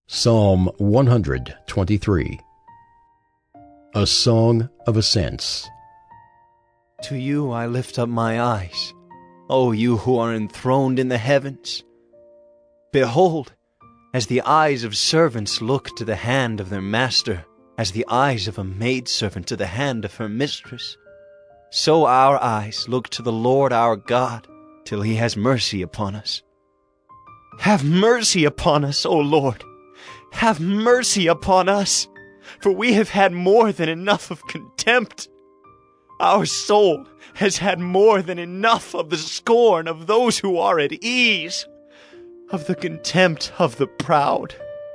Psalm 123. A Song of Ascents. To you I lift up my eyes, O you who are enthroned in the heavens. Behold, as the eyes of servants look to the hand of their master, as the eyes of a maidservant to the hand of her mistress, so our eyes look to the Lord our God, till he has mercy upon us. Have mercy upon us, O Lord! Have mercy upon us, for we have had more than enough of contempt. Our soul has had more than enough of the scorn of those who are at ease, of the contempt of the proud.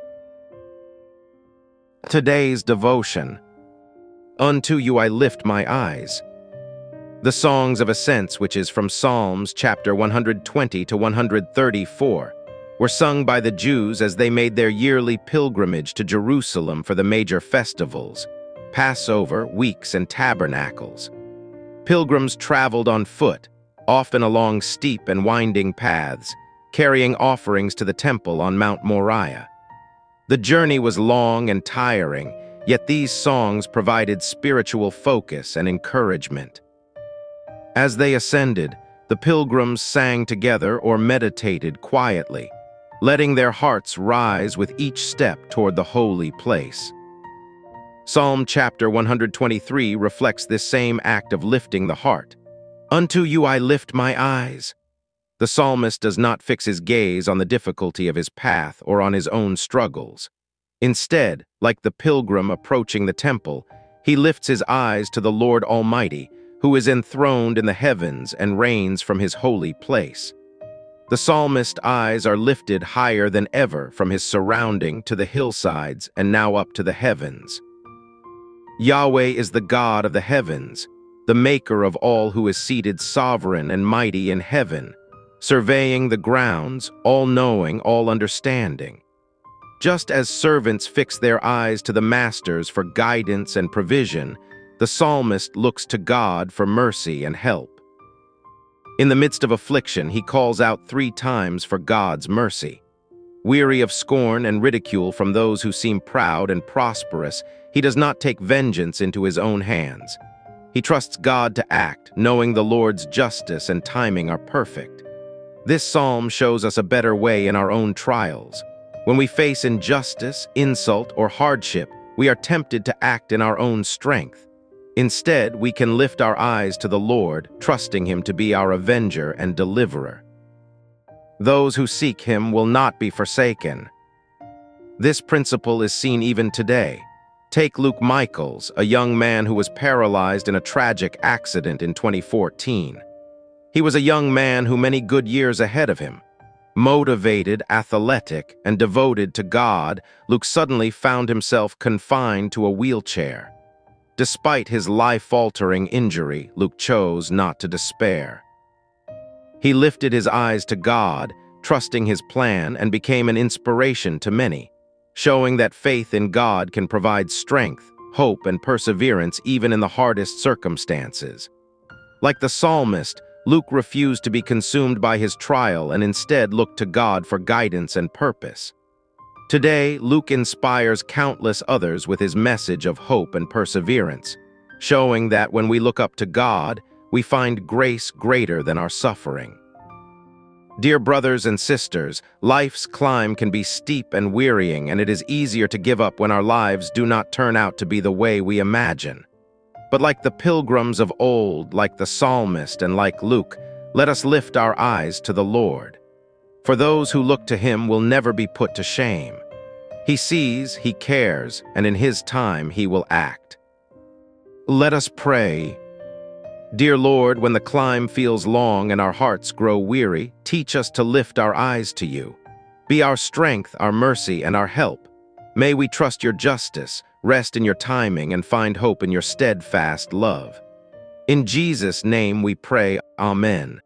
Today's devotion. Unto you I lift my eyes. The Songs of Ascents, which is from Psalms chapter 120 to 134, were sung by the Jews as they made their yearly pilgrimage to Jerusalem for the major festivals, Passover, Weeks, and Tabernacles. Pilgrims traveled on foot, often along steep and winding paths, carrying offerings to the temple on Mount Moriah. The journey was long and tiring, yet these songs provided spiritual focus and encouragement. As they ascended, the pilgrims sang together or meditated quietly, letting their hearts rise with each step toward the holy place. Psalm chapter 123 reflects this same act of lifting the heart. Unto you I lift my eyes. The psalmist does not fix his gaze on the difficulty of his path or on his own struggles. Instead, like the pilgrim approaching the temple, he lifts his eyes to the Lord Almighty, who is enthroned in the heavens and reigns from his holy place. The psalmist's eyes are lifted higher than ever from his surrounding to the hillsides and now up to the heavens. Yahweh is the God of the heavens, the maker of all, who is seated sovereign and mighty in heaven, surveying the grounds, all-knowing, all-understanding. Just as servants fix their eyes to the masters for guidance and provision, the psalmist looks to God for mercy and help. In the midst of affliction, he calls out 3 times for God's mercy. Weary of scorn and ridicule from those who seem proud and prosperous, he does not take vengeance into his own hands. He trusts God to act, knowing the Lord's justice and timing are perfect. This psalm shows us a better way in our own trials. When we face injustice, insult, or hardship, we are tempted to act in our own strength. Instead, we can lift our eyes to the Lord, trusting him to be our avenger and deliverer. Those who seek him will not be forsaken. This principle is seen even today. Take Luke Michaels, a young man who was paralyzed in a tragic accident in 2014. He was a young man who many good years ahead of him. Motivated, athletic, and devoted to God, Luke suddenly found himself confined to a wheelchair. Despite his life-altering injury, Luke chose not to despair. He lifted his eyes to God, trusting his plan, and became an inspiration to many, showing that faith in God can provide strength, hope, and perseverance even in the hardest circumstances. Like the psalmist, Luke refused to be consumed by his trial and instead looked to God for guidance and purpose. Today, Luke inspires countless others with his message of hope and perseverance, showing that when we look up to God, we find grace greater than our suffering. Dear brothers and sisters, life's climb can be steep and wearying, and it is easier to give up when our lives do not turn out to be the way we imagine. But like the pilgrims of old, like the psalmist, and like Luke, let us lift our eyes to the Lord. For those who look to him will never be put to shame. He sees, he cares, and in his time he will act. Let us pray. Dear Lord, when the climb feels long and our hearts grow weary, teach us to lift our eyes to you. Be our strength, our mercy, and our help. May we trust your justice, rest in your timing, and find hope in your steadfast love. In Jesus' name we pray, Amen.